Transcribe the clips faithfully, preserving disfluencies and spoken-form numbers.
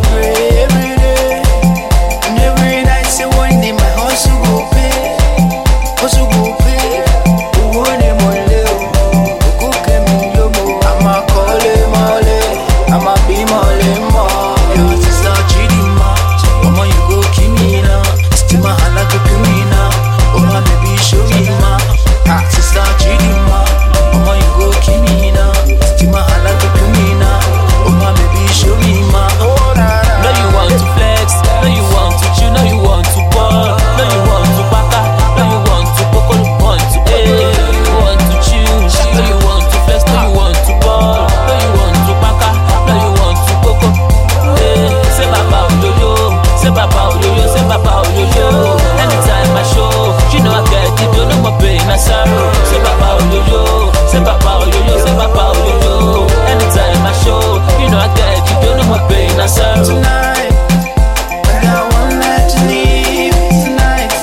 pray every day and every night. Say one day my hustle go pay, hustle go pay. Who want it more little? Who can me yo mo? I'ma call it mole, I'ma be mole more. Yo, sister Chidima, mama you go kill me now. Still my hand like a criminal. Oh my baby show me ma. Ah, sister Chidima, mama you go kill me now. Still my hand like a criminal. Oh my baby show me ma. Oh na na. Know you want to flex, know you want to chill, know you want to ball, know you want to baka, know you want to coco, want to eh, you want to chill, know you want to flex, know you want to ball, know you want to baka, know you want to coco, eh. Say baba oyoyo, say baba oyoyo, say baba oyoyo. Anytime I show, you know I get it, you know my pain and sorrow. Say baba oyoyo, say baba oyoyo, say baba oyoyo. Anytime I show, you know I get it, you know my pain and sorrow. Tonight, I got one night to live. Tonight,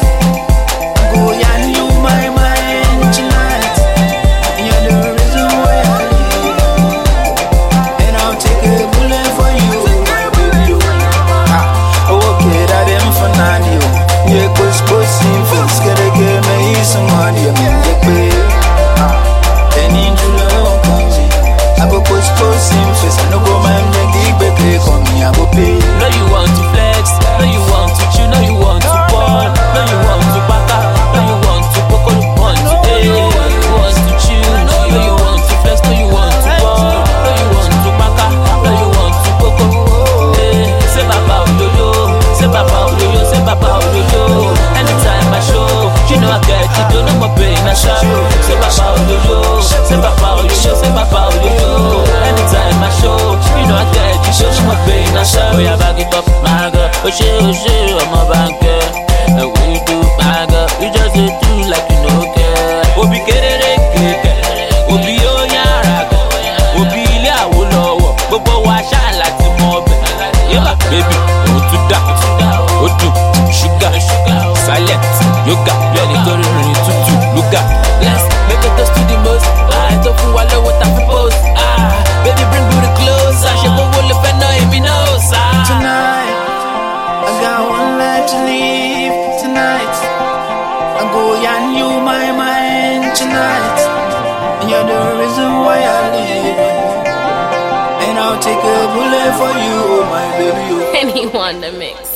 I go yarn you my mind tonight. And you're the reason why I live. And I'll take a bullet for you, baby. Ah, okay, that them for nani. Yeah, cause posting feels gotta give me some money. I mean, they pay. Ah, then in July, I go post posting face. I no go mind the gig, but they call me, I go pay. Know you want to flex, know you want to chill, know you want to ball, know you want to baka, know you want to coco, want to eh, you want to chill, know you want to flex, know you want to ball, know you want to baka, know you want to coco, eh. Say baba oyoyo, say baba oyoyo, say baba oyoyo. Anytime I show, you know I get it, you know my pain and sorrow. Say baba oyoyo, say baba oyoyo, say baba oyoyo. Anytime I show, you know I get it, you know my pain and sorrow. We are back it up, my girl. Oh shit, oh shit, I'm a banker. And we do, my girl. We just do like you know care. Obi kerere keke, obi oyara, obi ile awolowo. Gbogbo wa ṣá láti mọ ọbẹ̀. Yeba baby, o tún dá, o dùn, sugar, silent, yoga, lẹ́ni tó rìnrìn tútù, lùgà. Let's make it toast to the most. Ah, tó fún wa lọ́wọ́ ta fi post. Ah, baby bring booty closer. Ṣé gbogbo lè fẹ́ náà èmi náà ó sá? Tonight, I got one life to live. Tonight, I go yarn you my mind tonight. And you're the reason why I live. And I'll take a bullet for you, oh my baby. Oh. Anyone to mix.